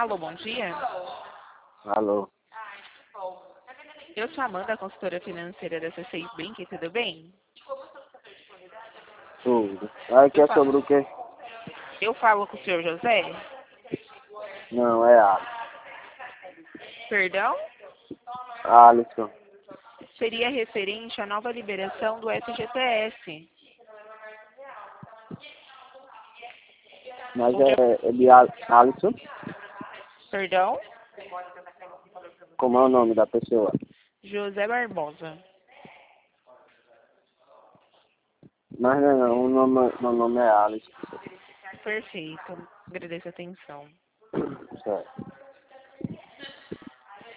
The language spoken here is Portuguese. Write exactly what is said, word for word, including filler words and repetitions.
Alô, bom dia. Alô. Eu sou a Amanda, consultora financeira da C seis Bank, tudo bem? Tudo. Aí que Eu é falo, sobre o quê? eu falo com o senhor José? Não, é Alisson. Perdão? Alisson. Seria referente à nova liberação do F G T S. Mas O que- é, é de Al- Alisson? Perdão? Como é o nome da pessoa? José Barbosa. Mas não, não, o nome, meu nome é Alisson. Perfeito. Agradeço a atenção. Certo.